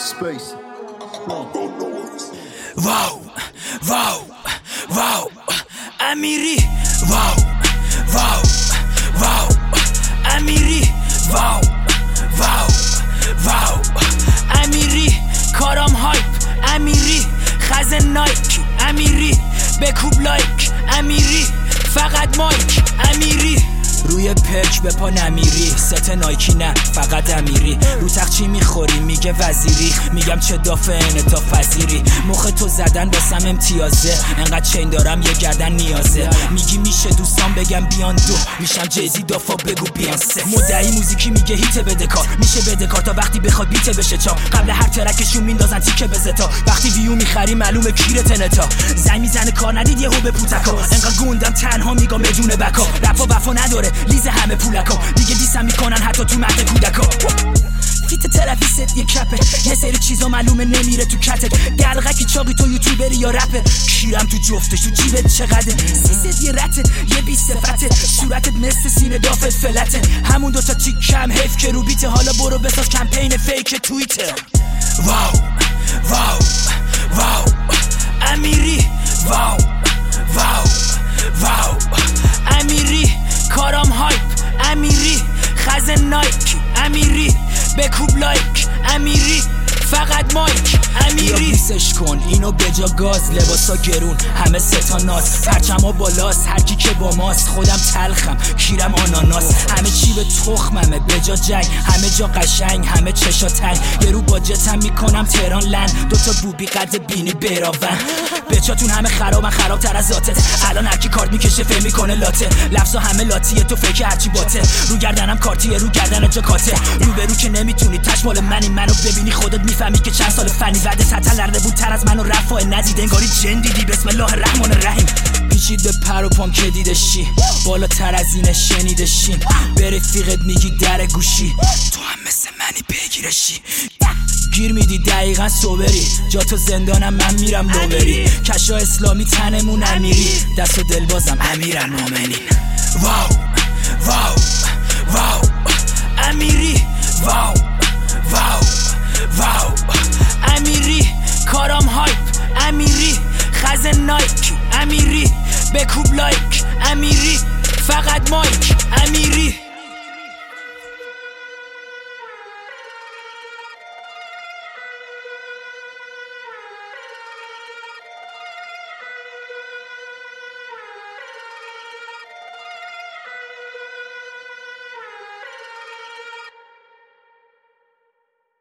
Space. واو واو واو امیری واو واو واو امیری واو واو واو امیری کارام هایپ امیری خزن نایک امیری بکوب لایک امیری فقط مایک امیری روی پرک به پا نمیری ست نایکی نه فقط امیری رو تخچی میخوری میگه وزیری میگم چه دافه انعطاف پذیری مخ تو زدن واسم امتیازه انقدر چین دارم یه گردن نیازه میگی میشه دوستان بگم بیان دو میشم جیزی دافا بگو بیان سه مدعی موزیکی میگه هیت بدهکار میشه بدهکار تا وقتی بخواد بیت بشه چا قبل هر ترکشون میندازن تیکه بزتا وقتی ویو میخری معلومه کیرت نتا زنگ میزنه کار ندید یهو به پوتکا انقدر گوندم تنها میگم بدون بکا رپا وفا نداره لیز همه پولکا دیگه دیسم میکنن حتی تو مهد کودکا فیت تلویزیت یه کپه یه سری چیزا معلومه نمیره تو کتت دلغکی چاقی تو یوتیوبری یا رپه کیرم تو جفتش تو جیبت چقدر سیست یه رته یه بی صفته صورتت مثل سینه دافت فلته همون دوتا تیکم حیف که رو بیته حالا برو بساز کمپین فیک توییتر واو واو واو امیری واو واو واو امیری کارام هایپ امیری خزن نایک امیری بکوب لایک امیری فقط مایک امیری بیسش کن اینو بجا گاز لباسا گرون همه ستا ناز پرچما بالاست هرکی که با ماست خودم تلخم کیرم آناناس همه چی به تخممه بجا جنگ همه جا قشنگ همه چشا تنگ یه رو با جتم میکنم تهران لند دوتا بوبی قد بینی براون بچاتون همه خرابن خرابتر از ذاتت الان هرکی کارت میکشه فهم میکنه لاته لفظا همه لاتیه تو فکر هرچی باته رو گردنم کارتیه رو گردن جا کاته رو برو که نمیتونی تش مال منو ببینی خودت میفهمی که چند سال فنی وعده تتلرده بود تر از منو رفاه ندید انگاری جن دیدی بسم الله الرحمن الرحیم پیچید به پر و پام که دیدشی بالاتر از اینه شنیدشیم به رفیقت میگی در گوشی تو هم مثل منی بگیرشی گیر میدی دقیقا صبری جا تو زندانم من میرم نوبری کشا اسلامی تنمون امیری دست و دل بازم امیرن مومنین واو واو واو امیری واو واو واو